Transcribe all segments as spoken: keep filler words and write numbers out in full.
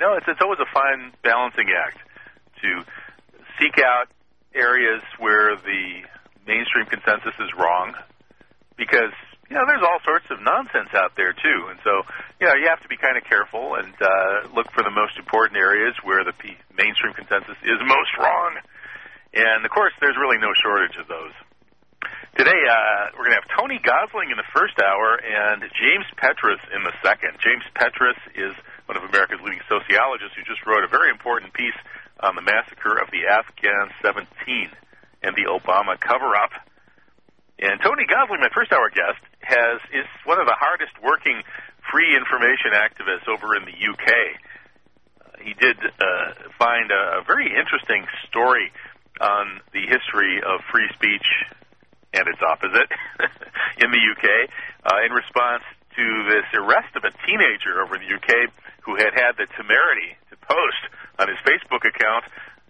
know, it's, it's always a fine balancing act to seek out areas where the mainstream consensus is wrong, because, you know, there's all sorts of nonsense out there, too. And so, you know, you have to be kind of careful and uh, look for the most important areas where the P- mainstream consensus is most wrong. And, of course, there's really no shortage of those. Today, uh, we're going to have Tony Gosling in the first hour and James Petras in the second. James Petras is one of America's leading sociologists who just wrote a very important piece on the massacre of the Afghan seventeen and the Obama cover-up. And Tony Gosling, my first-hour guest, has is one of the hardest-working free information activists over in the U K. Uh, he did uh, find a, a very interesting story on the history of free speech and its opposite in the U K uh, in response to this arrest of a teenager over in the U K who had had the temerity to post on his Facebook account,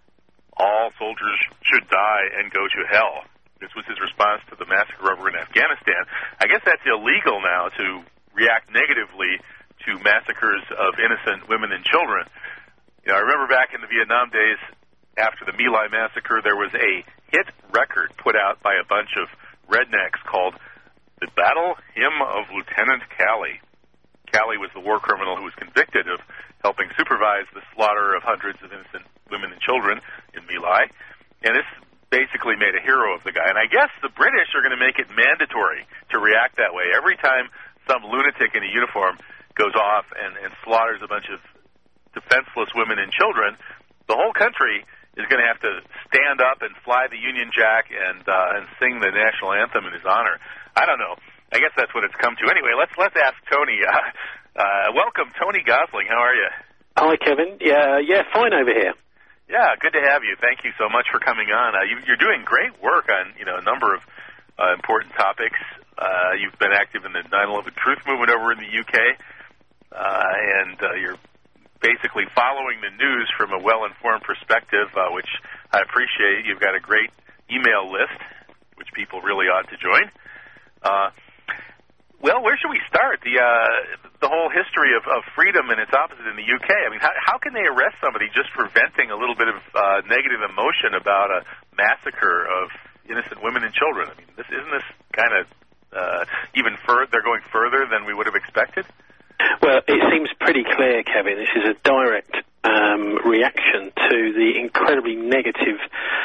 "All soldiers should die and go to hell." This was his response to the massacre over in Afghanistan. I guess that's illegal now to react negatively to massacres of innocent women and children. You know, I remember back in the Vietnam days, after the My Lai massacre, there was a hit record put out by a bunch of rednecks called The Battle Hymn of Lieutenant Calley. Calley was the war criminal who was convicted of helping supervise the slaughter of hundreds of innocent women and children in My Lai. And this basically made a hero of the guy. And I guess the British are going to make it mandatory to react that way. Every time some lunatic in a uniform goes off and, and slaughters a bunch of defenseless women and children, the whole country is going to have to stand up and fly the Union Jack and uh, and sing the national anthem in his honor. I don't know. I guess that's what it's come to. Anyway, let's let's ask Tony. Uh, uh, welcome, Tony Gosling. How are you? Hi, Kevin. Yeah, yeah, fine over here. Yeah, good to have you. Thank you so much for coming on. Uh, you, you're doing great work on you know a number of uh, important topics. Uh, you've been active in the nine eleven Truth Movement over in the U K, uh, and uh, you're basically following the news from a well-informed perspective, uh, which I appreciate. You've got a great email list, which people really ought to join. Uh, well, where should we start? The uh, the whole history of, of freedom and its opposite in the U K. I mean, how, how can they arrest somebody just for venting a little bit of uh, negative emotion about a massacre of innocent women and children? I mean, this isn't this kind of uh, even further? They're going further than we would have expected. Well, it seems pretty clear, Kevin. This is a direct um, reaction to the incredibly negative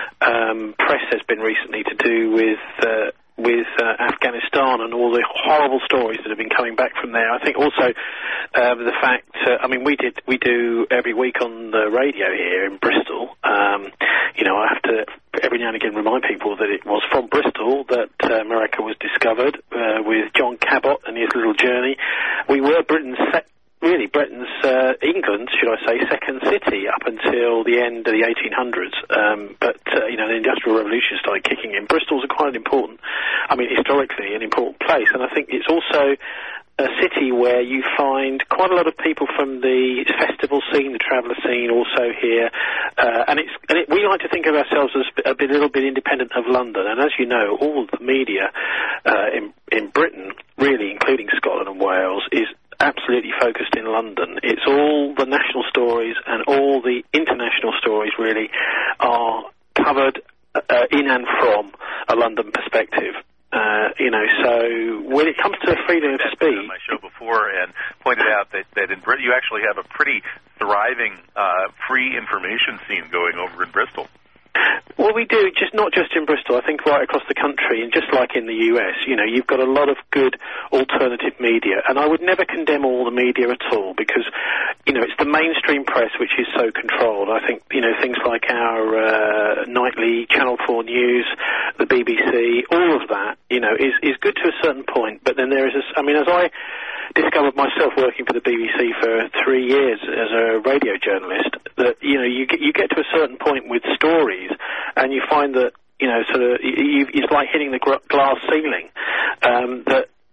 um, press there's been recently to do with uh, with uh, Afghanistan and all the horrible stories that have been coming back from there. I think also uh, the fact, uh, I mean, we did we do every week on the radio here in Bristol. Um, you know, I have to every now and again remind people that it was from Bristol that uh, America was discovered uh, with John Cabot and his little journey. We were Britain's sec- really Britain's, uh, England, should I say, second city up until the end of the eighteen hundreds. Um, but, uh, you know, the Industrial Revolution started kicking in. Bristol's a quite an important, I mean, historically an important place. And I think it's also a city where you find quite a lot of people from the festival scene, the traveller scene, also here, uh, and it's and it, we like to think of ourselves as a, bit, a little bit independent of London. And as you know, all of the media uh, in in Britain, really, including Scotland and Wales, is absolutely focused in London. It's all the national stories and all the international stories really are covered uh, in and from a London perspective. Uh, you know, so when it comes to freedom of speech... on my show before and pointed out that, that in Britain you actually have a pretty thriving uh, free information scene going over in Bristol. Well, we do, just not just in Bristol, I think right across the country, and just like in the U S, you know, you've got a lot of good alternative media, and I would never condemn all the media at all, because, you know, it's the mainstream press which is so controlled. I think, you know, things like our uh, nightly Channel four News, the B B C, all of that, you know, is, is good to a certain point, but then there is, a, I mean, as I discovered myself working for the B B C for three years as a radio journalist, that, you know, you get, you get to a certain point with stories and you find that, you know, sort of, you, it's like hitting the glass ceiling, um, that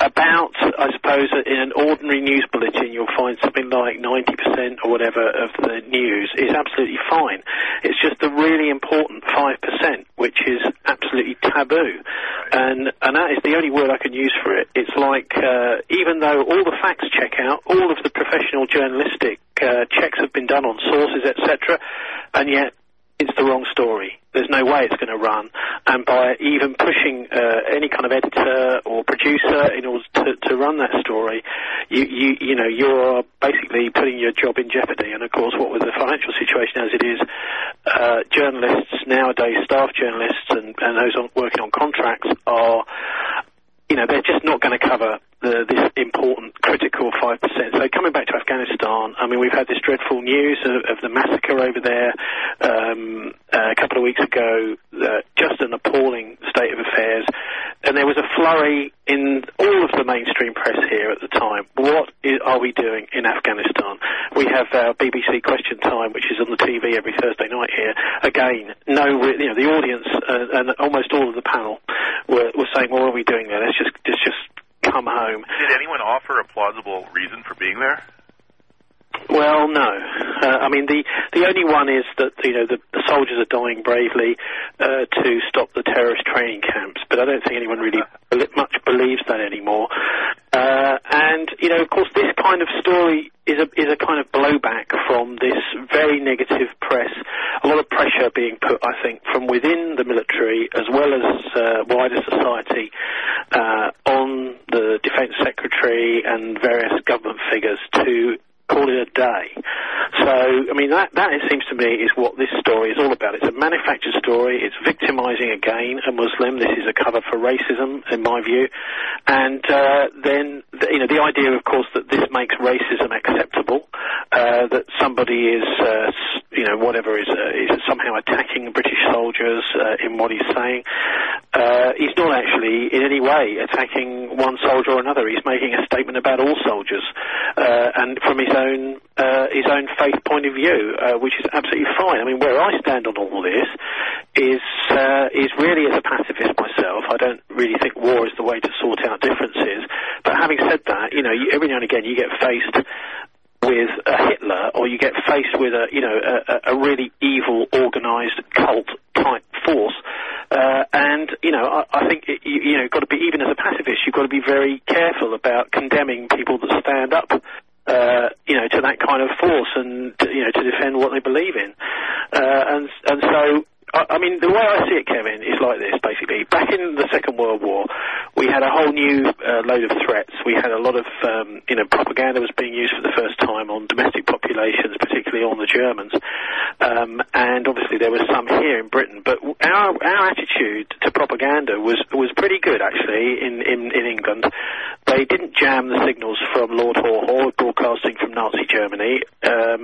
about, I suppose, in an ordinary news bulletin, you'll find something like ninety percent or whatever of the news is absolutely fine. It's just the really important five percent, which is absolutely taboo. And, and that is the only word I can use for it. It's like, uh, even though all the facts check out, all of the professional journalistic uh, checks have been done on sources, et cetera, and yet it's the wrong story. There's no way it's going to run. And by even pushing uh, any kind of editor or producer in order to, to run that story, you, you you know, you're basically putting your job in jeopardy. And of course, what with the financial situation as it is, uh, journalists nowadays, staff journalists and, and those on, working on contracts are, you know, they're just not going to cover the, this important, critical five percent. So coming back to Afghanistan, I mean, we've had this dreadful news of, of the massacre over there um, uh, a couple of weeks ago, uh, just an appalling state of affairs. And there was a flurry in all of the mainstream press here at the time. What is, are we doing in Afghanistan? We have our B B C Question Time, which is on the T V every Thursday night here. Again, no, you know, the audience uh, and almost all of the panel were, were saying, well, what are we doing there? Let's just, let's just come home. Did anyone offer a plausible reason for being there? Well, no. Uh, I mean, the the only one is that, you know, the, the soldiers are dying bravely uh, to stop the terrorist training camps, but I don't think anyone really much believes that anymore. Uh, and, you know, of course, this kind of story is a is a kind of blowback from this very negative press. A lot of pressure being put, I think, from within the military as well as uh, wider society uh, on the Defence Secretary and various government figures to call it a day. So, I mean, that, that it seems to me is what this story is all about. It's a manufactured story. It's victimising again a Muslim. This is a cover for racism, in my view. And uh, then, the, you know, the idea, of course, that this makes racism acceptable, uh, that somebody is, uh, you know, whatever, is, uh, is somehow attacking British soldiers uh, in what he's saying. Uh, he's not actually in any way attacking one soldier or another. He's making a statement about all soldiers, uh, and from his own uh, his own faith point of view, uh, which is absolutely fine. I mean, where I stand on all this is uh, is really as a pacifist myself. I don't really think war is the way to sort out differences. But having said that, you know, you, every now and again you get faced with a Hitler, or you get faced with a, you know, a, a really evil, organised cult type force. Uh, and, you know, I, I think, it, you, you know, got to be, even as a pacifist, you've got to be very careful about condemning people that stand up, uh, you know, to that kind of force and, you know, to defend what they believe in. Uh, and, and so, I, I mean, the way I see it, Kevin, is like this, basically. Back in the Second World War, we had a whole new uh, load of threats. We had a lot of, um, you know, propaganda was being used for the first time on domestic populations, particularly on the Germans. Um, and obviously there was some here in Britain. But our our attitude to propaganda was was pretty good, actually, in, in, in England. They didn't jam the signals from Lord Haw Haw broadcasting from Nazi Germany. Um,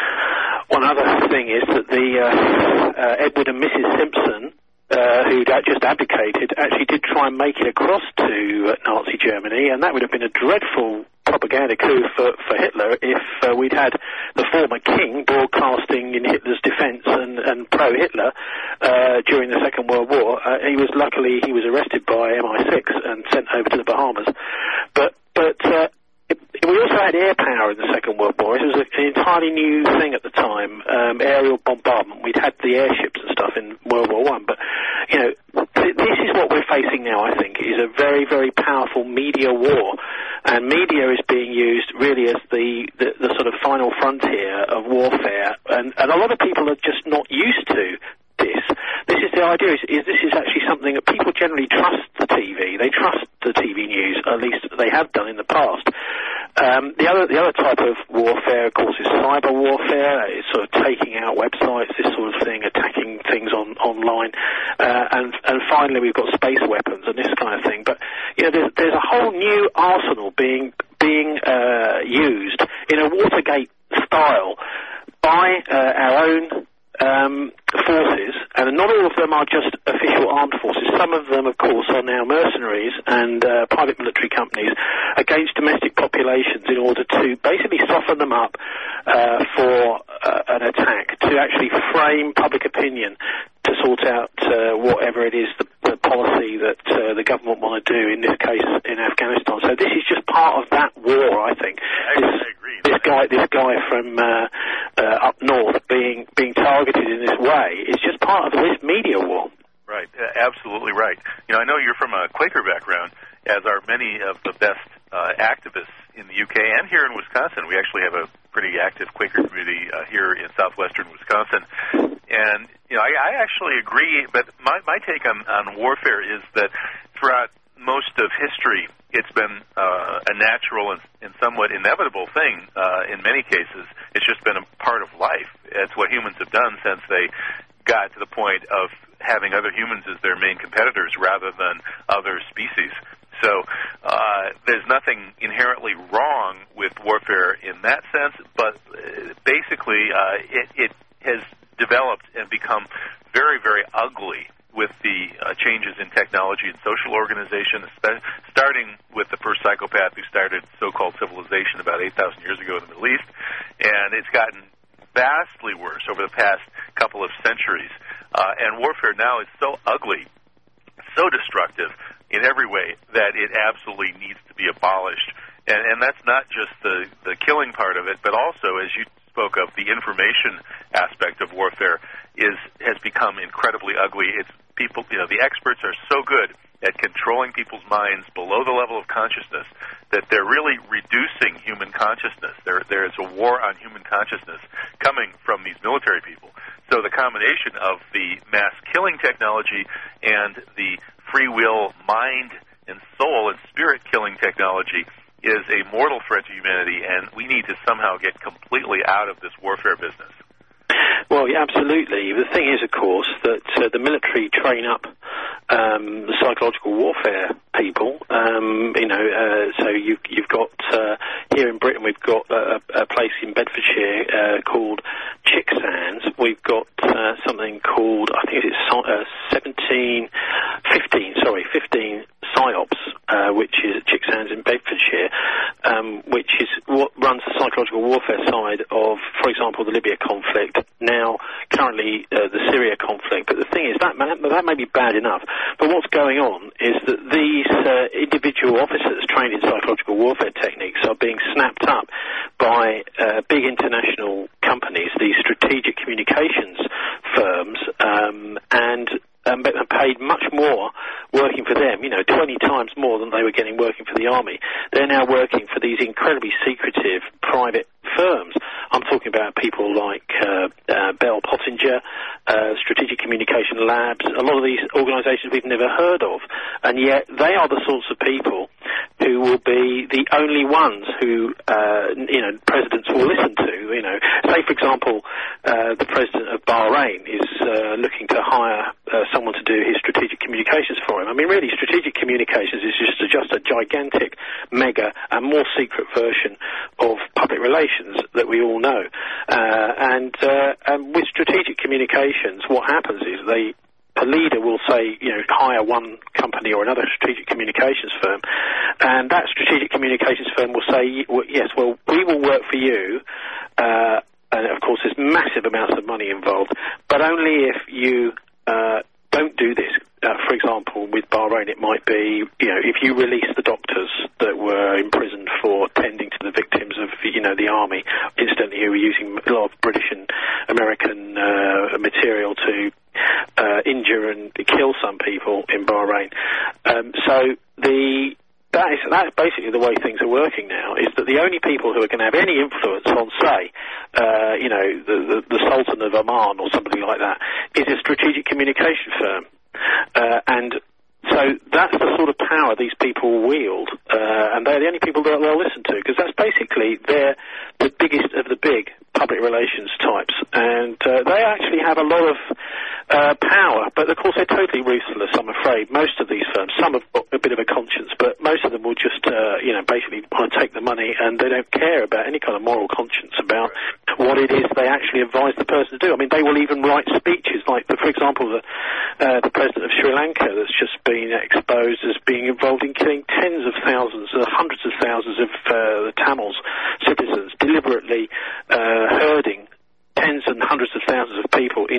one other thing is that the uh, uh, Edward and Missus Simpson, Uh, who'd just abdicated, actually did try and make it across to uh, Nazi Germany, and that would have been a dreadful propaganda coup for, for Hitler if uh, we'd had the former king broadcasting in Hitler's defence and, and pro-Hitler uh, during the Second World War. Uh, he was luckily he was arrested by M I six and sent over to the Bahamas. But but uh, it, we also had air power in the Second World War. It was a, an entirely new thing at the time, um, aerial bombardment. We'd had the airships and stuff in World War One, but you know, th- this is what we're facing now. I think is a very, very powerful media war, and media is being used really as the, the, the sort of final frontier of warfare, and, and a lot of people are just not used to this. This is the idea, is, is this is actually something that people generally trust the T V. They trust the T V news, at least they have done in the past. Um, the other the other type of warfare, of course, is cyber warfare. It's sort of taking out websites, this sort of thing, attacking things on online, uh, and and finally we've got space weapons and this kind of thing. But you know, there's there's a whole new arsenal being being uh, used in a Watergate style by uh, our own um, forces, and not all of them are just official armed forces. Some of them, of course, are now mercenaries and uh, private military companies against domestic populations in order to basically soften them up uh, for uh, an attack, to actually frame public opinion to sort out uh, whatever it is, the, the policy that uh, the government want to do, in this case in Afghanistan. So this is just part of that war, I think. I, this, I agree. This guy, this guy from uh, uh, up north being being targeted in this way is just part of this media war. Right, uh, absolutely right. You know, I know you're from a Quaker background, as are many of the best uh, activists in the U K and here in Wisconsin. We actually have a pretty active Quaker community uh, here in southwestern Wisconsin. And, you know, I, I actually agree, but my, my take on, on warfare is that throughout most of history, it's been uh, a natural and, and somewhat inevitable thing uh, in many cases. It's just been a part of life. It's what humans have done since they got to the point of having other humans as their main competitors rather than other species. So uh, there's nothing inherently wrong with warfare in that sense, but uh, basically uh, it, it has developed and become very, very ugly with the uh, changes in technology and social organization, starting with the first psychopath who started so-called civilization about eight thousand years ago in the Middle East, and it's gotten vastly worse over the past couple of centuries. Uh, and warfare now is so ugly, so destructive in every way that it absolutely needs to be abolished. And, and that's not just the, the killing part of it, but also, as you spoke of, the information aspect of warfare is has become incredibly ugly. It's people, you know, the experts are so good at controlling people's minds below the level of consciousness that they're really reducing human consciousness. There, there is a war on human consciousness coming from these military people. So the combination of the mass killing technology and the free will, mind and soul and spirit killing technology is a mortal threat to humanity, and we need to somehow get completely out of this warfare business. Well, yeah, absolutely. The thing is, of course, that uh, the military train up um, the psychological warfare people. Um, you know, uh, so you've, you've got uh, here in Britain, we've got a, a place in Bedfordshire uh, called Chicksands. We've got uh, something called, I think it's uh, seventeen, fifteen, sorry, fifteen PSYOPs, uh, which is at Chicksands in Bedfordshire, um, which is what runs the psychological warfare side of, for example, the Libya conflict, now currently uh, the Syria conflict. But the thing is, that, that may be bad enough, but what's going on is that these uh, individual officers trained in psychological warfare techniques are being snapped up by uh, big international companies, these strategic communications firms, um, and Um, but paid much more working for them, you know, twenty times more than they were getting working for the army. They're now working for these incredibly secretive private firms. I'm talking about people like uh, uh, Bell Pottinger, uh, Strategic Communication Labs, a lot of these organisations we've never heard of, and yet they are the sorts of people who will be the only ones who, uh, you know, presidents will listen to. You know, say for example, uh, the president of Bahrain is uh, looking to hire uh, someone to do his strategic communications for him. I mean, really, strategic communications is just a, just a gigantic, mega, and more secret version of public relations that we all know. Uh, and, uh, and with strategic communications, what happens is they a leader will say, you know, hire one company or another strategic communications firm, and that strategic communications firm will say, yes, well, we will work for you, uh, and of course there's massive amounts of money involved, but only if you uh, don't do this. Uh, for example, with Bahrain, it might be, you know, if you release the doctors that were imprisoned for tending to the victims of, you know, the army, incidentally, who were using a lot of British and American uh, material to uh, injure and kill some people in Bahrain. Um, so the that is that's basically the way things are working now. Is that the only people who are going to have any influence on, say, uh, you know, the, the the Sultan of Oman or somebody like that, is a strategic communication firm. Uh, and so that's the sort of power these people wield, uh, and they're the only people that they'll listen to, because that's basically they're the biggest of the big public relations types, and uh, they actually have a lot of uh, power, but of course they're totally ruthless, I'm afraid. Most of these firms, some have got a bit of a conscience, but most of them will just, uh, you know, basically want to take the money, and they don't care about any kind of moral conscience about what it is they actually advise the person to do. I mean, they will even write speeches, like, the, for example, the, uh, the president of Sri Lanka that's just been exposed as being involved in killing tens of thousands, uh, hundreds of thousands of uh, the Tamils citizens, deliberately uh, herding tens and hundreds of thousands of people into the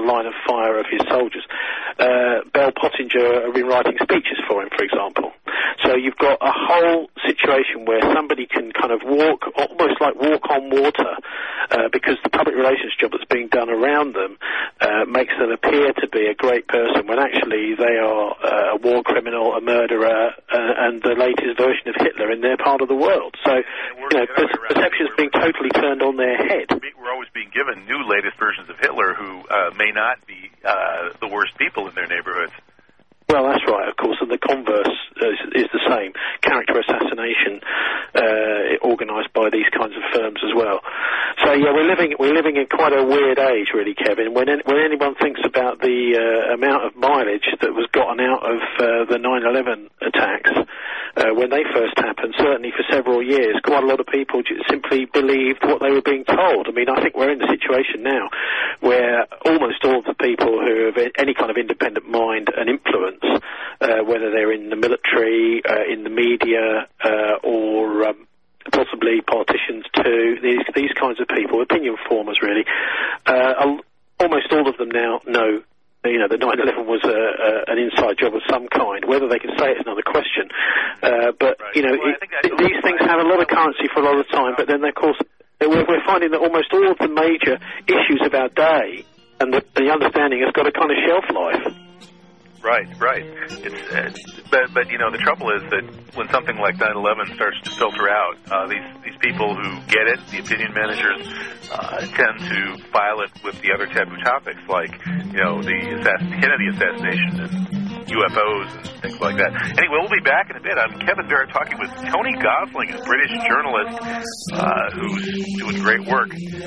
line of fire of his soldiers. Uh, Bell Pottinger have been writing speeches for him, for example. So you've got a whole situation where somebody can kind of walk, almost like walk on water, uh, because the public relations job that's being done around them uh, makes them appear to be a great person when actually they are uh, a war criminal, a murderer, uh, and the latest version of Hitler in their part of the world. So, you know, per- perception's being totally turned on their head. We're always being given new latest versions of Hitler who uh, may not be uh, the worst people in their neighborhoods. Well, that's right, of course, and the converse is, is the same. Character assassination uh, organised by these kinds of firms as well. So, yeah, we're living we're living in quite a weird age, really, Kevin. When when anyone thinks about the uh, amount of mileage that was gotten out of uh, the nine eleven attacks uh, when they first happened, certainly for several years, quite a lot of people simply believed what they were being told. I mean, I think we're in the situation now where almost all of the people who have any kind of independent mind and influence, Uh, whether they're in the military, uh, in the media, uh, or um, possibly politicians too, these these kinds of people, opinion formers really, uh, almost all of them now know, you know, that nine eleven was a, a, an inside job of some kind. Whether they can say it is another question. Uh, but, right. you know, well, it, these things have a lot of currency for a lot of time, but then, of course, we're, we're finding that almost all of the major issues of our day and the, the understanding has got a kind of shelf life. Right, right. It's, uh, but, but you know, the trouble is that when something like nine eleven starts to filter out, uh, these these people who get it, the opinion managers, uh, tend to file it with the other taboo topics, like, you know, the assass- Kennedy assassination and U F Os and things like that. Anyway, we'll be back in a bit. I'm Kevin Barrett talking with Tony Gosling, a British journalist uh, who's doing great work.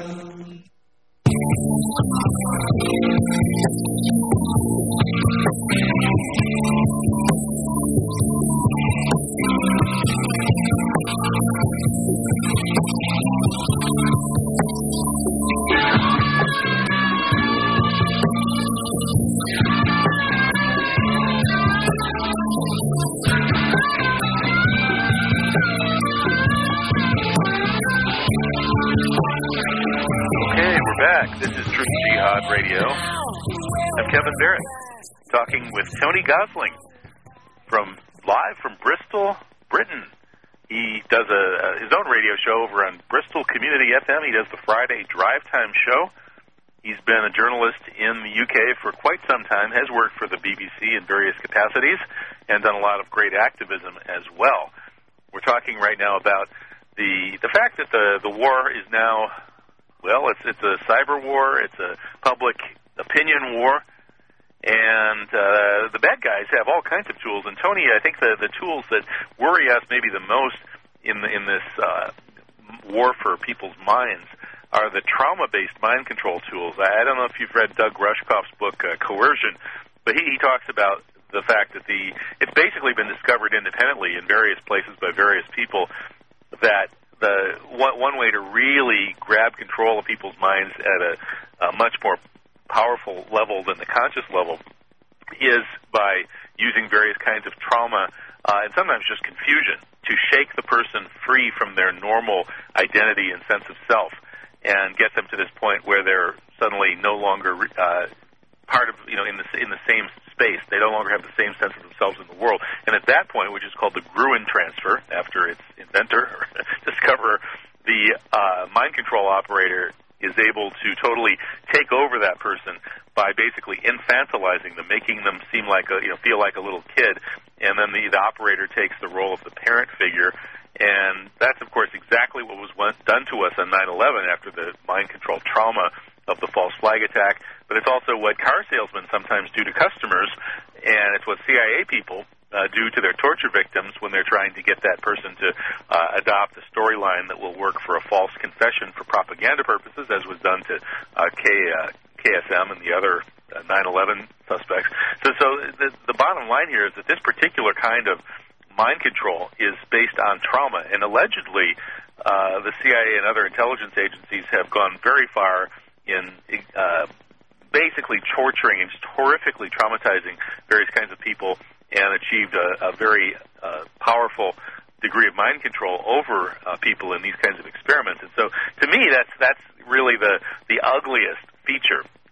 This is Truth Jihad Radio. I'm Kevin Barrett, talking with Tony Gosling from live from Bristol, Britain. He does a, a his own radio show over on Bristol Community F M. He does the Friday Drive Time show. He's been a journalist in the U K for quite some time, has worked for the B B C in various capacities, and done a lot of great activism as well. We're talking right now about the the fact that the, the war is now... Well, it's it's a cyber war, it's a public opinion war, and uh, the bad guys have all kinds of tools. And Tony, I think the the tools that worry us maybe the most in the, in this uh, war for people's minds are the trauma-based mind control tools. I don't know if you've read Doug Rushkoff's book uh, Coercion, but he, he talks about the fact that the it's basically been discovered independently in various places by various people that the one, one way to really grab control of people's minds at a, a much more powerful level than the conscious level is by using various kinds of trauma uh, and sometimes just confusion to shake the person free from their normal identity and sense of self and get them to this point where they're suddenly no longer uh, part of, you know, in the in the same space. They no longer have the same sense of themselves in the world. And at that point, which is called the Gruen transfer, after its inventor or discoverer, the uh, mind control operator is able to totally take over that person by basically infantilizing them, making them seem like a, you know, feel like a little kid, and then the, the operator takes the role of the parent figure. And that's, of course, exactly what was done to us on nine eleven after the mind control trauma of the false flag attack. But it's also what car salesmen sometimes do to customers, and it's what C I A people uh, do to their torture victims when they're trying to get that person to uh, adopt a storyline that will work for a false confession for propaganda purposes, as was done to uh, K, uh, K S M and the other uh, nine eleven suspects. So, so the, the bottom line here is that this particular kind of mind control is based on trauma, and allegedly uh, the C I A and other intelligence agencies have gone very far in uh, basically torturing and just horrifically traumatizing various kinds of people and achieved a, a very uh, powerful degree of mind control over uh, people in these kinds of experiments. And so to me, that's that's really the, the ugliest feature of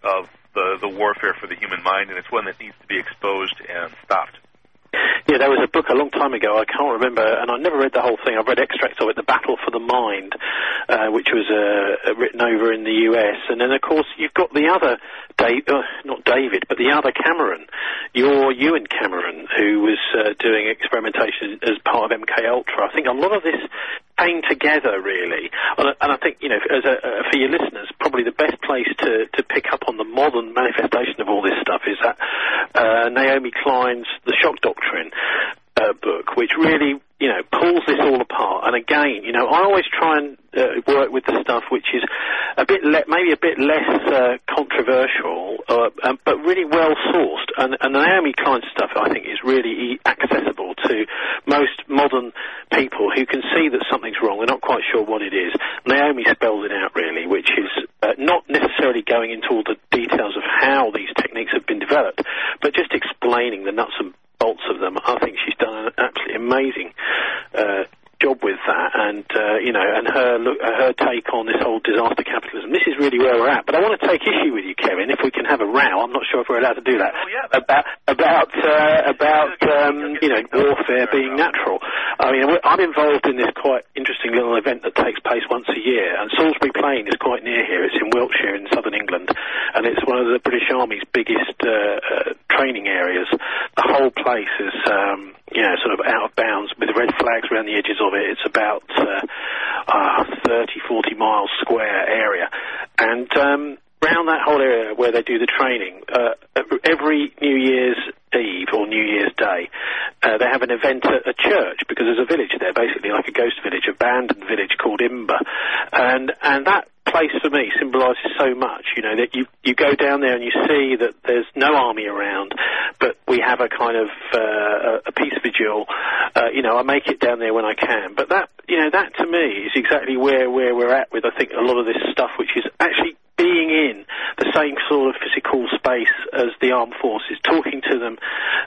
the, the warfare for the human mind, and it's one that needs to be exposed and stopped. Yeah, there was a book a long time ago, I can't remember, and I never read the whole thing. I've read extracts of it, The Battle for the Mind, uh, which was uh, written over in the U S. And then, of course, you've got the other, Dave, uh, not David, but the other Cameron, your Ewan Cameron, who was uh, doing experimentation as part of M K Ultra. I think a lot of this came together, really. And, and I think, you know, as a, uh, for your listeners, probably the best place to, to pick up on the modern manifestation of all this stuff is that uh, Naomi Klein's The Shock Doctrine uh, book, which really, you know, pulls this all apart. And again, you know, I always try and uh, work with the stuff which is a bit le- maybe a bit less uh, controversial, uh, um, but really well sourced. And, and Naomi Klein's stuff, I think, is really accessible to most modern people who can see that something's wrong. They're not quite sure what it is. Naomi spells it out, really, which is uh, not necessarily going into all the details of how these techniques have been developed, but just explaining the nuts and bolts of them. I think she's done an absolutely amazing uh, job with that, and uh, you know, and her look, her take on this whole disaster capitalism. This is really where we're at. But I want to take issue with you, Kevin, if we can have a row. I'm not sure if we're allowed to do that. Oh, yeah. About about uh, about um, you know, warfare being natural. I mean, I'm involved in this quite interesting little event that takes place once a year, and Salisbury Plain is quite near here. It's in Wiltshire in southern England, and it's one of the British Army's biggest uh, uh, training areas. The whole place is, um, you know, sort of out of bounds with red flags around the edges of it. It's about uh, uh, thirty, forty miles square area, and um, around that whole area where they do the training, uh, every New Year's Eve or New Year's Day, uh, they have an event at a church, because there's a village there, basically like a ghost village, abandoned village called Imber, and and that place for me symbolises so much, you know, that you you go down there and you see that there's no army around, but we have a kind of uh, a peace vigil. Uh, you know, I make it down there when I can, but that, you know, that to me is exactly where where we're at with, I think, a lot of this stuff, which is actually being in the same sort of physical space as the armed forces, talking to them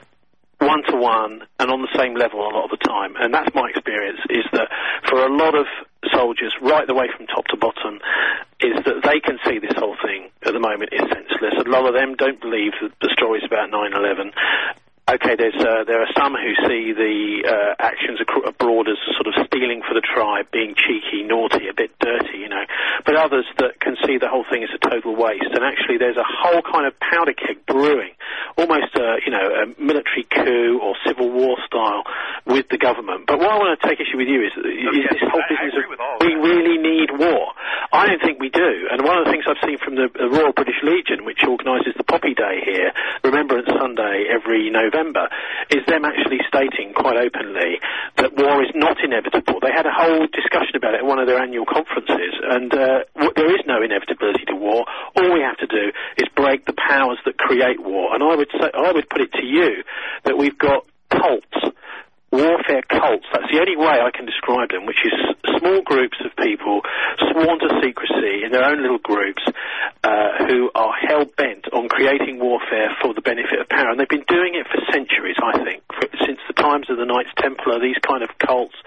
one-to-one and on the same level a lot of the time. And that's my experience, is that for a lot of soldiers, right the way from top to bottom, is that they can see this whole thing at the moment is senseless. A lot of them don't believe the, the stories about nine eleven. Okay, there's uh, there are some who see the uh, actions abroad as sort of stealing for the tribe, being cheeky, naughty, a bit dirty, you know. But others that can see the whole thing as a total waste. And actually, there's a whole kind of powder keg brewing, almost a, you know, a military coup or civil war style with the government. But what I want to take issue with you is, is okay. this whole I, business I of of we really need war. I don't think we do. And one of the things I've seen from the, the Royal British Legion, which organises the Poppy Day here, Remembrance Sunday every November, is them actually stating quite openly that war is not inevitable. They had a whole discussion about it at one of their annual conferences, and uh, w- there is no inevitability to war. All we have to do is break the powers that create war. And I would say, I would put it to you that we've got cults, warfare cults. That's the only way I can describe them, which is small groups of people sworn to secrecy in their own little groups, uh, who are hell-bent on creating warfare for the benefit of power. And they've been doing it for centuries, I think, for, since the times of the Knights Templar, these kind of cults.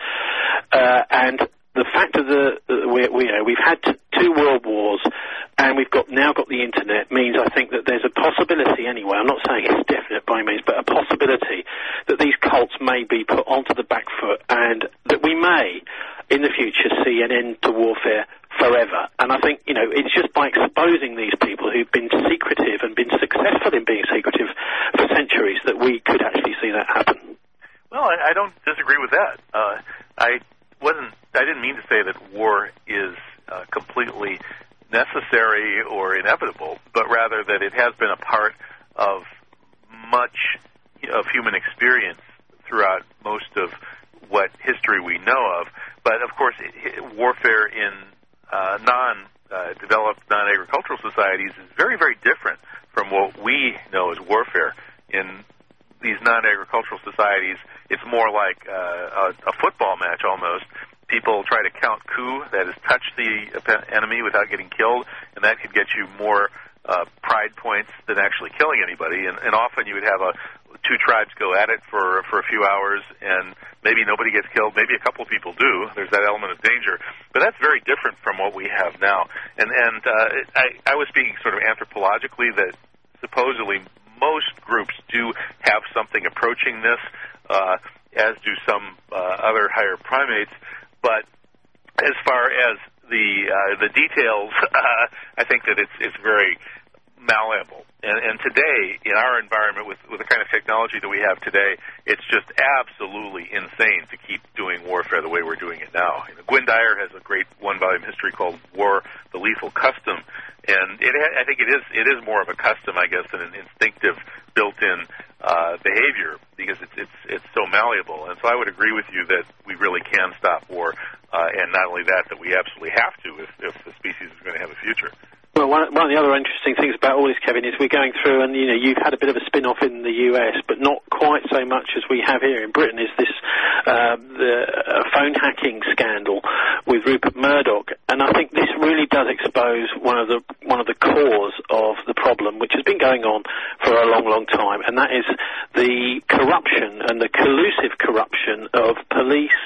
Uh, and the fact of the, the we, we, you know, we've had t- two world wars, and we've got now got the internet, means I think that there's a possibility anyway, I'm not saying it's definite by any means, but a possibility that these cults may be put onto the back foot, and that we may, in the future, see an end to warfare forever. And I think, you know, it's just by exposing these people who've been secretive and been successful in being secretive for centuries that we could actually see that happen. Well, I, I don't disagree with that. Uh, I wasn't. I didn't mean to say that war is uh, completely necessary or inevitable, but rather that it has been a part of much of human experience throughout most of what history we know of. But of course, it, warfare in uh, non-developed, uh, non-agricultural societies is very, very different from what we know as warfare. In these non-agricultural societies, it's more like uh, a, a football match almost. People try to count coup, that is, touch the enemy without getting killed, and that could get you more uh, pride points than actually killing anybody. And, and often you would have a two tribes go at it for for a few hours, and maybe nobody gets killed, maybe a couple of people do. There's that element of danger, but that's very different from what we have now. And and uh, I, I was speaking sort of anthropologically that supposedly most groups do have something approaching this, uh, as do some uh, other higher primates. But as far as the uh, the details, uh, I think that it's it's very malleable. And, and today, in our environment, with, with the kind of technology that we have today, it's just absolutely insane to keep doing warfare the way we're doing it now. You know, Gwynne Dyer has a great one-volume history called War, the Lethal Custom, and it, I think it is it is more of a custom, I guess, than an instinctive, built-in uh, behavior, because it's, it's, it's so malleable. And so I would agree with you that we really can stop war, uh, and not only that, that we absolutely have to if, if the species is going to have a future. Well, one, one of the other interesting things about all this, Kevin, is we're going through, and you know, you've had a bit of a spin-off in the U S, but not quite so much as we have here in Britain. Is this uh, the uh, phone hacking scandal with Rupert Murdoch? And I think this really does expose one of the one of the cause of the problem, which has been going on for a long, long time, and that is the corruption and the collusive corruption of police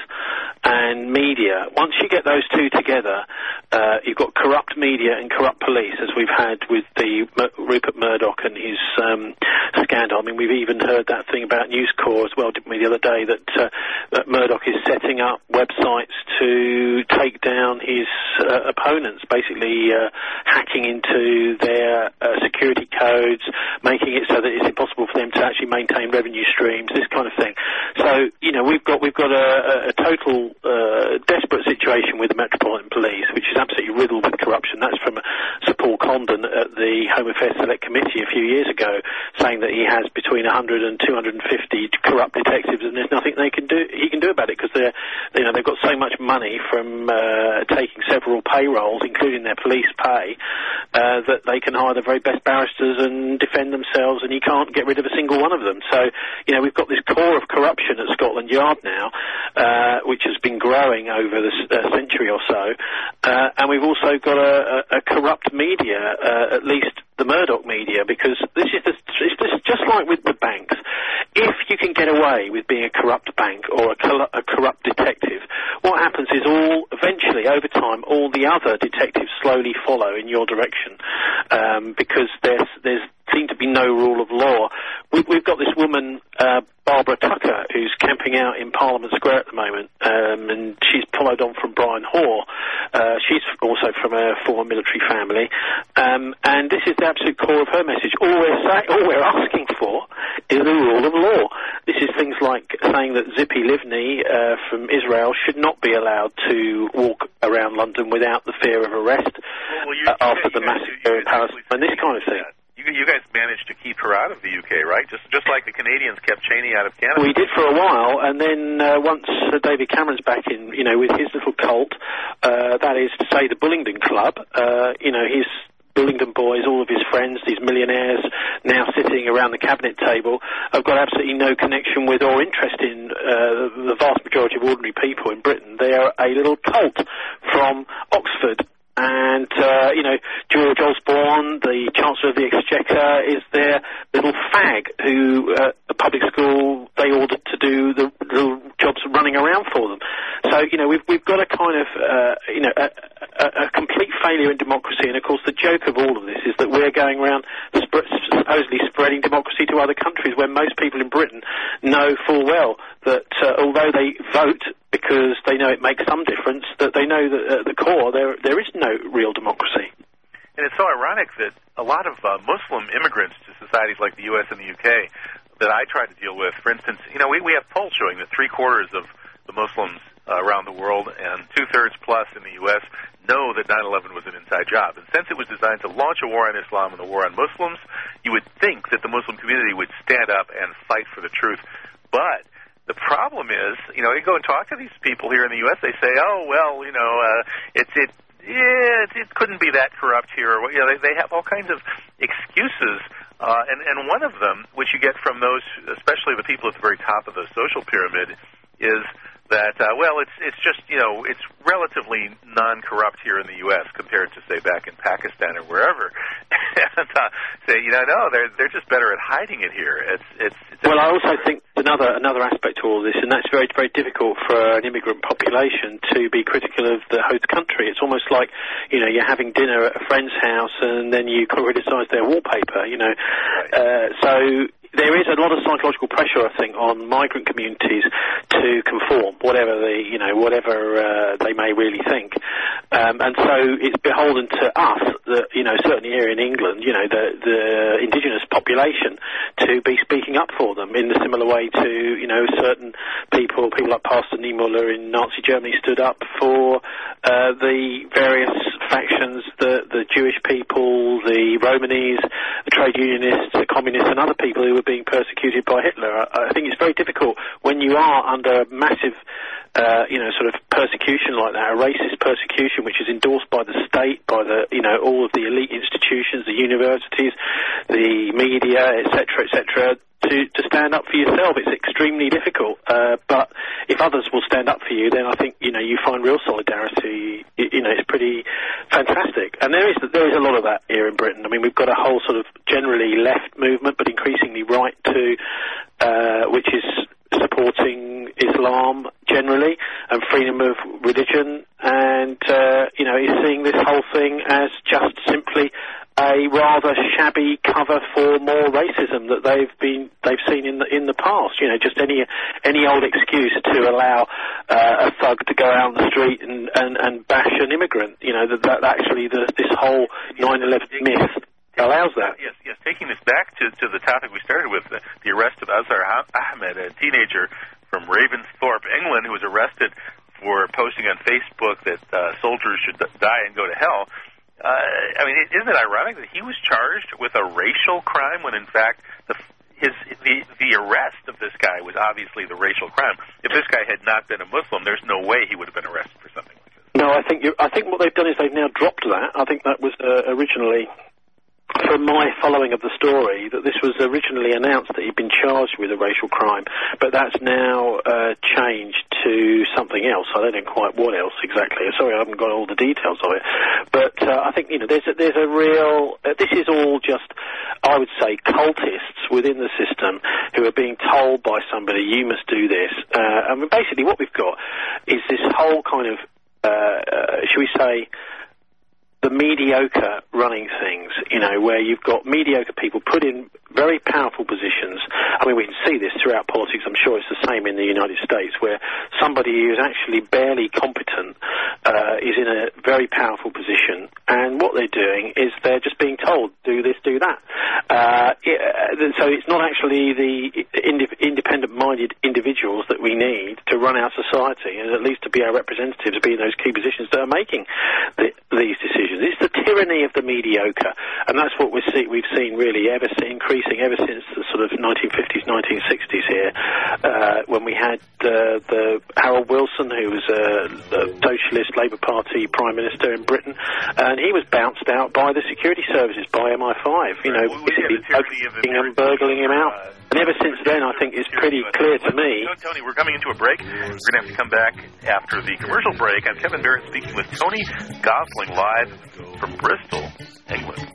and media. Once you get those two together, uh, you've got corrupt media and corrupt police, as we've had with the M- Rupert Murdoch and his um, scandal. I mean, we've even heard that thing about News Corp as well, didn't we, the other day, that, uh, that Murdoch is setting up websites to take down his uh, opponents, basically uh, hacking into their uh, security codes, making it so that it's impossible for them to actually maintain revenue streams, this kind of thing. So, you know, we've got we've got a, a total uh, desperate situation with the Metropolitan Police, which is absolutely riddled with corruption. That's from Sir Paul Condon at the Home Affairs Select Committee a few years ago, saying that he has between one hundred and two hundred fifty corrupt detectives, and there's nothing they can do he can do about it, because they're you know they've got so much money from uh, taking several payrolls, including their police pay, uh, that they can hire the very best barristers and defend themselves, and he can't get rid of a single one of them. So, you know, we've got this core of corruption at Scotland Yard now, uh, which has been growing over the uh, century or so, uh, and we've also got a, a, a corrupt media, uh, at least the Murdoch media, because this is the, it's just like with the banks. If you can get away with being a corrupt bank or a, col- a corrupt detective, what happens is all eventually, over time, all the other detectives slowly follow in your direction, um, because there's there's seem to be no rule of law. We, we've got this woman, uh, Barbara Tucker, who's camping out in Parliament Square at the moment, um, and she's followed on from Brian Hoare. Uh, she's also from a former military family, um, and this is the absolute core of her message. All we're say- all we're asking for is the rule of law. This is things like saying that Zippy Livni uh, from Israel should not be allowed to walk around London without the fear of arrest well, well, you, uh, after you, the you, massacre in Palestine, and this kind of thing. You, you guys managed to keep her out of the U K, right? Just just like the Canadians kept Cheney out of Canada. We did for a while, and then uh, once uh, David Cameron's back in, you know, with his little cult, uh, that is to say the Bullingdon Club, uh, you know, his Bullingdon boys, all of his friends, these millionaires now sitting around the cabinet table, have got absolutely no connection with or interest in uh, the vast majority of ordinary people in Britain. They are a little cult from Oxford. And, uh, you know, George Osborne, the Chancellor of the Exchequer, is their little fag who, uh, the public school, they ordered to do the little jobs running around for them. So, you know, we've, we've got a kind of, uh, you know, a, a, a complete failure in democracy. And, of course, the joke of all of this is that we're going around sp- supposedly spreading democracy to other countries, where most people in Britain know full well that uh, although they vote because they know it makes some difference, that they know that at the core there there is no real democracy. And it's so ironic that a lot of uh, Muslim immigrants to societies like the U S and the U K that I try to deal with, for instance, you know, we, we have polls showing that three-quarters of the Muslims uh, around the world and two-thirds plus in the U S know that nine eleven was an inside job. And since it was designed to launch a war on Islam and a war on Muslims, you would think that the Muslim community would stand up and fight for the truth. But the problem is, you know, you go and talk to these people here in the U S, they say, oh, well, you know, uh, it's, it, yeah, it, it couldn't be that corrupt here. Or, you know, they, they have all kinds of excuses, uh, and, and one of them, which you get from those, especially the people at the very top of the social pyramid, is that, uh, well, it's it's just, you know, it's relatively non-corrupt here in the U S compared to, say, back in Pakistan or wherever. and uh, say, you know, no, they're they're just better at hiding it here. It's it's. it's well, I also think another another aspect to all this, and that's very very difficult for an immigrant population to be critical of the host country. It's almost like, you know, you're having dinner at a friend's house and then you criticise their wallpaper. You know, right. uh, so. There is a lot of psychological pressure, I think, on migrant communities to conform, whatever they, you know, whatever uh, they may really think, um, and so it's beholden to us, that, you know, certainly here in England, you know, the, the indigenous population, to be speaking up for them in a similar way to, you know, certain people, people like Pastor Niemöller in Nazi Germany stood up for uh, the various factions, the the Jewish people, the Romanis, the trade unionists, the communists, and other people who were being persecuted by Hitler. I, I think it's very difficult when you are under massive, uh, you know, sort of persecution like that, a racist persecution which is endorsed by the state, by the, you know, all of the elite institutions, the universities, the media, et cetera, et cetera, to, to stand up for yourself. It's extremely difficult, uh, but if others will stand up for you, then I think, you know, you find real solidarity. You, you know, it's pretty fantastic. And there is there is a lot of that here in Britain. I mean, we've got a whole sort of generally left movement, but increasingly right too, uh, which is supporting Islam generally and freedom of religion, and, uh, you know, is seeing this whole thing as just simply a rather shabby cover for more racism that they've been they've seen in the in the past. You know, just any any old excuse to allow uh, a thug to go out on the street and, and, and bash an immigrant. You know, that, that actually the, this whole nine eleven myth allows that. Yes, yes. Taking this back to, to the topic we started with, the, the arrest of Azhar Ahmed, a teenager from Ravensthorpe, England, who was arrested for posting on Facebook that uh, soldiers should die and go to hell. Uh, I mean, isn't it ironic that he was charged with a racial crime when, in fact, the, his the the arrest of this guy was obviously the racial crime? If this guy had not been a Muslim, there's no way he would have been arrested for something like this. No, I think you, I think what they've done is they've now dropped that. I think that was uh, originally, from my following of the story, that this was originally announced that he'd been charged with a racial crime, but that's now uh, changed to something else. I don't know quite what else exactly. Sorry, I haven't got all the details of it. But uh, I think, you know, there's a, there's a real... Uh, this is all just, I would say, cultists within the system who are being told by somebody, you must do this. Uh, I mean, basically what we've got is this whole kind of, uh, uh, shall we say, the mediocre running things, you know, where you've got mediocre people put in very powerful positions. I mean, we can see this throughout politics. I'm sure it's the same in the United States, where somebody who is actually barely competent uh, is in a very powerful position, and what they're doing is they're just being told, do this, do that. Uh, it, so it's not actually the ind- independent-minded individuals that we need to run our society, and at least to be our representatives, be in those key positions that are making the, these decisions. It's the tyranny of the mediocre, and that's what we're see, we've seen really ever increasing ever since the sort of nineteen fifties, nineteen sixties here, uh, when we had uh, the Harold Wilson, who was a, a socialist Labour Party Prime Minister in Britain, and he was bounced out by the security services, by M I five, you know, well, basically poking him, burgling him out. Uh, and ever since then, I think it's pretty clear to me. Tony, we're coming into a break. We're going to have to come back after the commercial break. I'm Kevin Barrett speaking with Tony Gosling live from Bristol, England.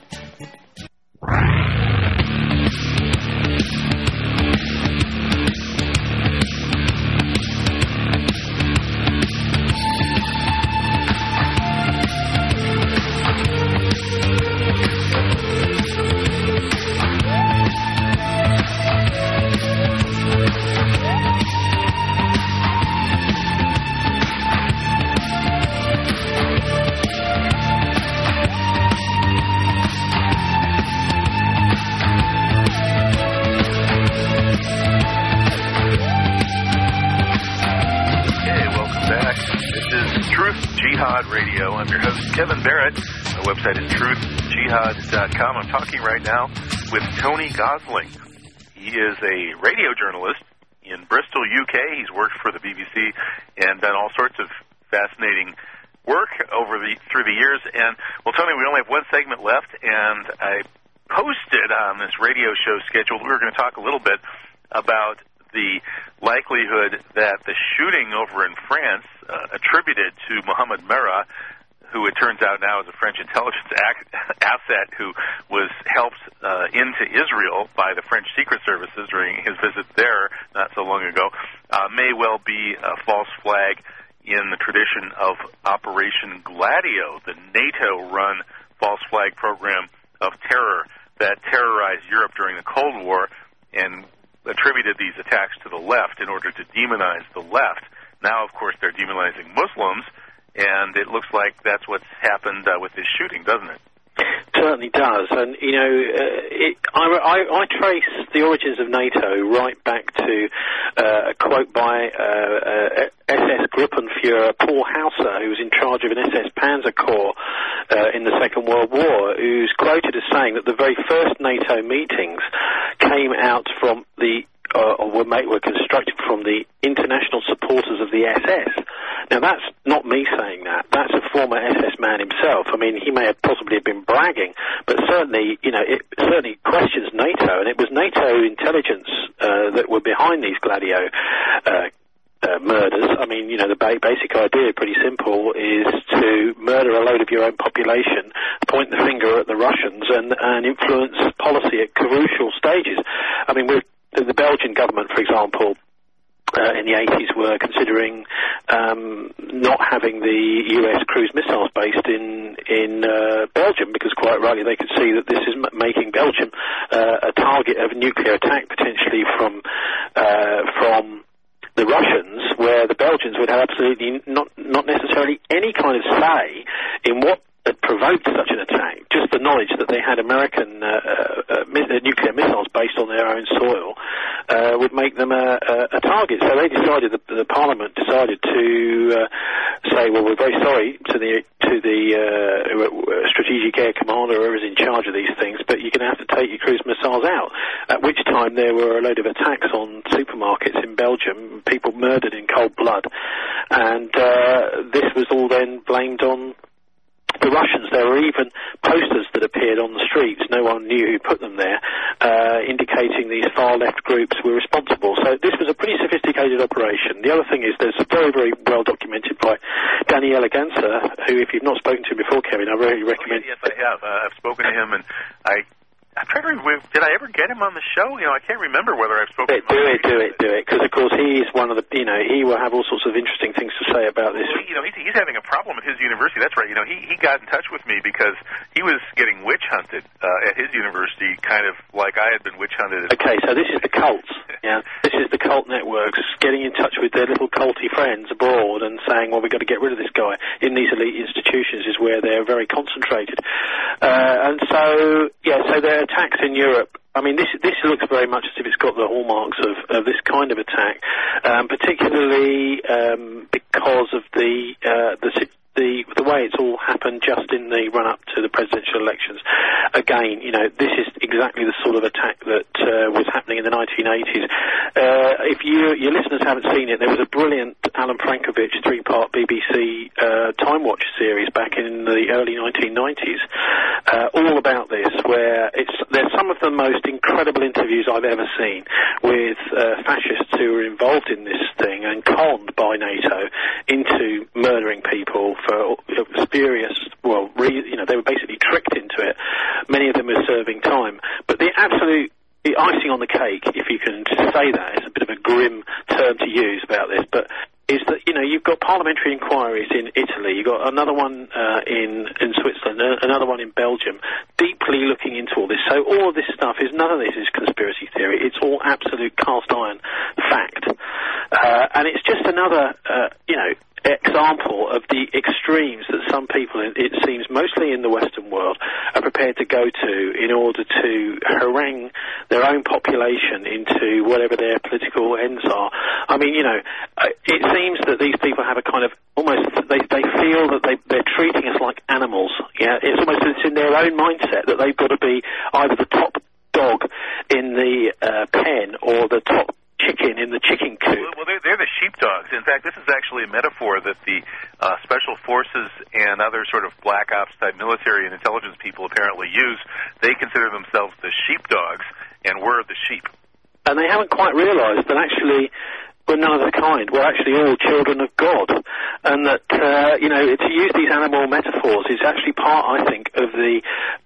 Radio. I'm your host, Kevin Barrett. My website is truth jihad dot com. I'm talking right now with Tony Gosling. He is a radio journalist in Bristol, U K. He's worked for the B B C and done all sorts of fascinating work over the through the years. And, well, Tony, we only have one segment left, and I posted on this radio show schedule, we were going to talk a little bit about the likelihood that the shooting over in France, uh, attributed to Mohamed Merah, who it turns out now is a French intelligence ac- asset who was helped uh, into Israel by the French Secret Services during his visit there not so long ago, uh, may well be a false flag in the tradition of Operation Gladio, the NATO-run false flag program of terror that terrorized Europe during the Cold War and attributed these attacks to the left in order to demonize the left. Now, of course, they're demonizing Muslims, and it looks like that's what's happened uh, with this shooting, doesn't it? Certainly does, and you know, uh, it, I, I, I trace the origins of NATO right back to uh, a quote by uh, uh, S S Gruppenführer Paul Hauser, who was in charge of an S S Panzer Corps uh, in the Second World War, who's quoted as saying that the very first NATO meetings came out from the Uh, or were, made, were constructed from the international supporters of the S S. Now, that's not me saying that. That's a former S S man himself. I mean, he may have possibly been bragging, but certainly, you know, it certainly questions NATO, and it was NATO intelligence uh, that were behind these Gladio uh, uh, murders. I mean, you know, the ba- basic idea, pretty simple, is to murder a load of your own population, point the finger at the Russians, and, and influence policy at crucial stages. I mean, we're The Belgian government, for example, uh, in the eighties were considering um, not having the U S cruise missiles based in in uh, Belgium because, quite rightly, they could see that this is m- making Belgium uh, a target of a nuclear attack potentially from uh, from the Russians, where the Belgians would have absolutely not not necessarily any kind of say in what had provoked such an attack. Just the knowledge that they had American uh, uh, mi- uh, nuclear missiles based on their own soil uh, would make them a, a, a target. So they decided, the, the Parliament decided to uh, say, well, we're very sorry to the to the uh, Strategic Air Commander, whoever's in charge of these things, but you're going to have to take your cruise missiles out. At which time there were a load of attacks on supermarkets in Belgium, people murdered in cold blood, and uh, this was all then blamed on the Russians. There were even posters that appeared on the streets, no one knew who put them there, uh, indicating these far-left groups were responsible. So this was a pretty sophisticated operation. The other thing is there's very, very well documented by Daniele Ganser, who, if you've not spoken to him before, Kevin, I really recommend... Oh, yes, I have. Uh, I've spoken to him, and I... I'm trying to remember, did I ever get him on the show? You know, I can't remember whether I've spoken to him. Do it, do it, do it, because, of course, he's one of the, you know, he will have all sorts of interesting things to say about this. Well, you know, he's, he's having a problem at his university. That's right. You know, he, he got in touch with me because he was getting witch hunted uh, at his university, kind of like I had been witch hunted. Okay, so this is the cults, yeah? This is the cult networks getting in touch with their little culty friends abroad and saying, well, we've got to get rid of this guy. In these elite institutions is where they're very concentrated. Uh, and so, yeah, so their attacks in Europe, I mean, this this looks very much as if it's got the hallmarks of, of this kind of attack, um, particularly um, because of the uh, the the the way it's all happened just in the run-up to the presidential elections. Again, you know, this is exactly the sort of attack that uh, was happening in the nineteen eighties. Uh, if you, your listeners haven't seen it, there was a brilliant Alan Frankovich three-part B B C uh, Time Watch series back in the early nineteen nineties, uh, all about this, where it's there's some of the most incredible interviews I've ever seen with uh, fascists who were involved in this thing and conned by NATO into murdering people for spurious, well, re, you know, they were basically tricked into it. Many of them were serving time. But the absolute the icing on the cake, if you can say that, it's a bit of a grim term to use about this, but is that, you know, you've got parliamentary inquiries in Italy, you've got another one uh, in, in Switzerland, uh, another one in Belgium, deeply looking into all this. So all of this stuff is, none of this is conspiracy theory, it's all absolute cast iron fact. Uh, and it's just another, uh, you know, example of the extremes that some people, it seems mostly in the Western world, are prepared to go to in order to harangue their own population into whatever their political ends are. I mean, you know, it seems that these people have a kind of almost, they they feel that they, they're treating us like animals. Yeah, it's almost it's in their own mindset that they've got to be either the top dog in the uh, pen or the top chicken in the chicken coop. Well, they're, they're the sheepdogs. In fact, this is actually a metaphor that the uh, special forces and other sort of black ops type military and intelligence people apparently use. They consider themselves the sheepdogs, and we're the sheep. And they haven't quite realized that actually were none of the kind, were actually all children of God. And that, uh, you know, to use these animal metaphors is actually part, I think, of the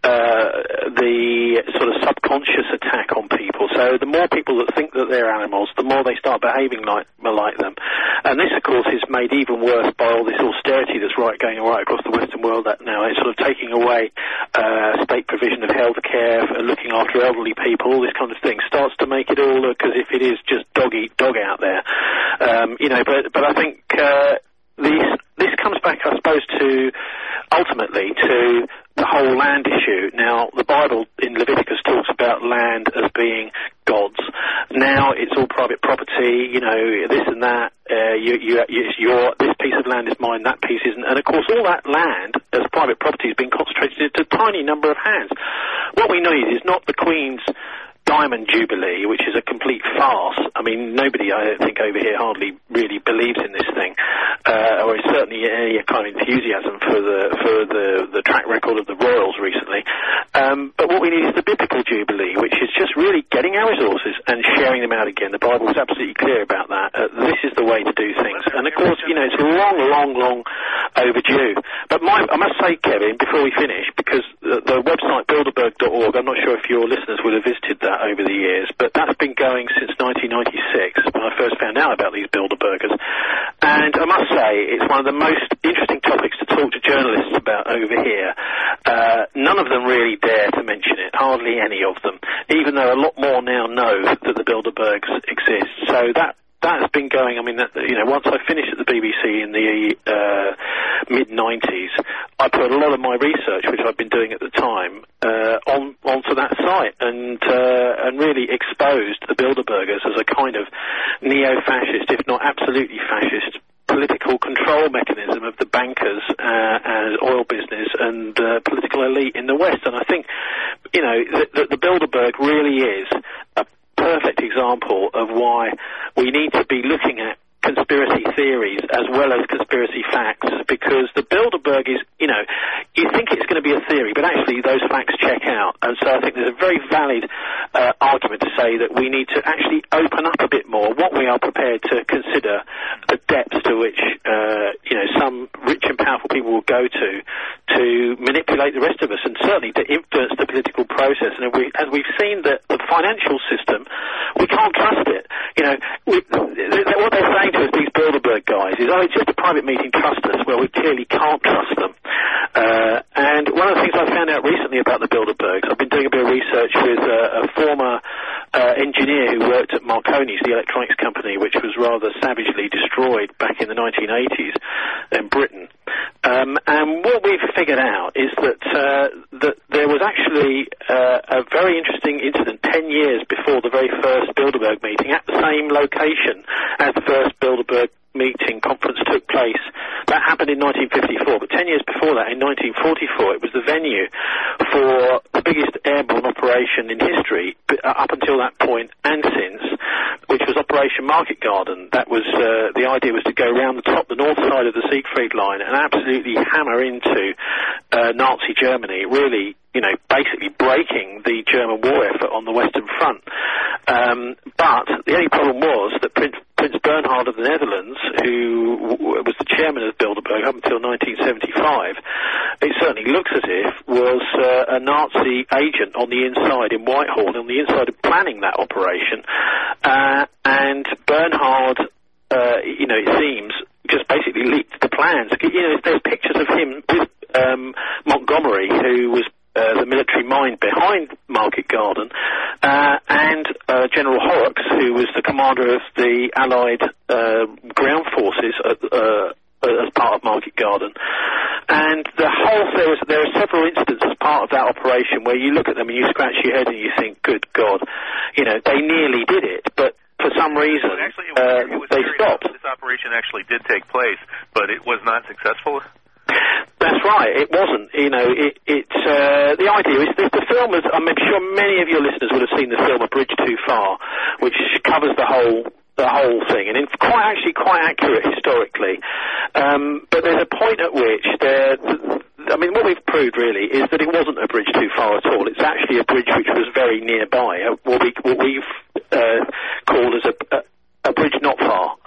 uh, the sort of subconscious attack on people. So the more people that think that they're animals, the more they start behaving like like them. And this, of course, is made even worse by all this austerity that's right going right across the Western world that now. It's sort of taking away uh, state provision of health care, looking after elderly people, all this kind of thing, starts to make it all look as if it is just dog eat dog out there. Um, you know, but but I think uh, this this comes back, I suppose, to ultimately to the whole land issue. Now, the Bible in Leviticus talks about land as being God's. Now it's all private property, you know, this and that. Uh, you, you, it's your, this piece of land is mine, that piece isn't. And of course, all that land as private property has been concentrated into a tiny number of hands. What we need is not the Queen's Diamond Jubilee, which is a complete farce. I mean, nobody, I think, over here hardly really believes in this thing, uh, or is certainly any kind of enthusiasm for the for the, the track record of the royals recently. Um, but what we need is the biblical Jubilee, which is just really getting our resources and sharing them out again. The Bible is absolutely clear about that. Uh, this is the way to do things. And of course, you know, it's long, long, long overdue. But my, I must say, Kevin, before we finish, because the, the website Bilderberg dot org, I'm not sure if your listeners would have visited that over the years, but that's been going since nineteen ninety-six when I first found out about these Bilderbergers. And I must say, it's one of the most interesting topics to talk to journalists about over here. Uh, none of them really dare to mention it, hardly any of them, even though a lot more now know that the Bilderbergs exist. So that That's been going, I mean, that, you know, once I finished at the B B C in the uh, mid nineties, I put a lot of my research, which I've been doing at the time, uh, on onto that site and uh, and really exposed the Bilderbergers as a kind of neo-fascist, if not absolutely fascist, political control mechanism of the bankers uh, and oil business and uh, political elite in the West. And I think, you know, that the Bilderberg really is a perfect example of why we need to be looking at conspiracy theories as well as conspiracy facts, because the Bilderberg is, you know, you think it's going to be a theory, but actually those facts check out. And so I think there's a very valid uh, argument to say that we need to actually open up a bit more what we are prepared to consider the depths to which, uh, you know, some rich and powerful people will go to to manipulate the rest of us and certainly to influence the political process. And we, as we've seen that the financial system, we can't trust it. You know, we, what they're saying to us, these Bilderberg guys, is, oh, it's just a private meeting, trust us. Well, we clearly can't trust them. Uh, and one of the things I found out recently about the Bilderbergs, I've been doing a bit of research with uh, a former uh, engineer who worked at Marconi's, the electronics company, which was rather savagely destroyed back in the nineteen eighties in Britain. Um, and what we've figured out is that uh, that there was actually uh, a very interesting incident ten years before the very first Bilderberg meeting at the same location as the first Bilderberg meeting conference took place. That happened in nineteen fifty-four, but ten years before that, in nineteen forty-four, it was the venue for the biggest airborne operation in history up until that point and since, which was Operation Market Garden. That was uh, the idea was to go around the top, the north side of the Siegfried Line, and absolutely hammer into uh, Nazi Germany, really, you know, basically breaking the German war effort on the Western Front. Um, but the only problem was that Prince, Prince Bernhard of the Netherlands, who w- was the chairman of Bilderberg up until nineteen seventy-five, it certainly looks as if was uh, a Nazi agent on the inside in Whitehall, on the inside of planning that operation. Uh, and Bernhard, uh, you know, it seems, just basically leaked the plans. You know, there's pictures of him with um, Montgomery, who was Uh, the military mind behind Market Garden, uh, and uh, General Horrocks, who was the commander of the Allied uh, ground forces at, uh, as part of Market Garden. And the whole there, was, there are several incidents as part of that operation where you look at them and you scratch your head and you think, good God, you know, they nearly did it, but for some reason well, actually, it was, uh, it was they stopped. This operation actually did take place, but it was not successful. That's right. It wasn't. You know, it, it's uh, the idea is that the film is. I'm sure many of your listeners would have seen the film A Bridge Too Far, which covers the whole the whole thing, and it's quite actually quite accurate historically. Um, but there's a point at which there. I mean, what we've proved really is that it wasn't a bridge too far at all. It's actually a bridge which was very nearby. Uh, what we what we've uh, called as a, a a bridge not far.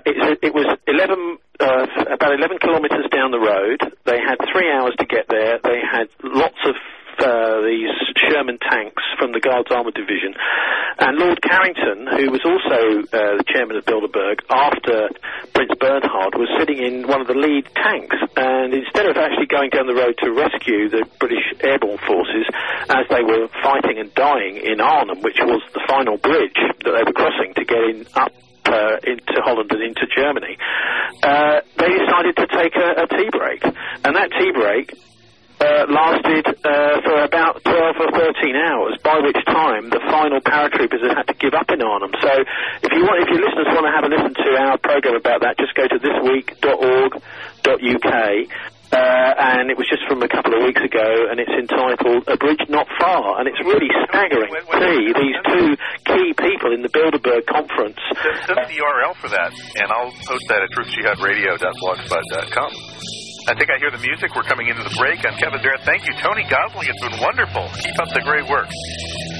it, it was eleven, uh, about eleven kilometres down the road. They had three hours to get there. They had lots of uh, these Sherman tanks from the Guards Armoured Division. And Lord Carrington, who was also uh, the chairman of Bilderberg after Prince Bernhard, was sitting in one of the lead tanks. And instead of actually going down the road to rescue the British airborne forces, as they were fighting and dying in Arnhem, which was the final bridge that they were crossing to get in up Uh, into Holland and into Germany, uh, they decided to take a, a tea break. And that tea break uh, lasted uh, for about twelve or thirteen hours, by which time the final paratroopers had had to give up in Arnhem. So if you want, if your listeners want to have a listen to our programme about that, just go to this week dot org dot U K. Uh, and it was just from a couple of weeks ago, and it's entitled A Bridge Not Far, and it's really staggering to see these two key people in the Bilderberg conference. Send me the U R L for that, and I'll post that at truth jihad radio dot blogspot dot com. I think I hear the music. We're coming into the break. I'm Kevin Barrett. Thank you, Tony Gosling. It's been wonderful. Keep up the great work.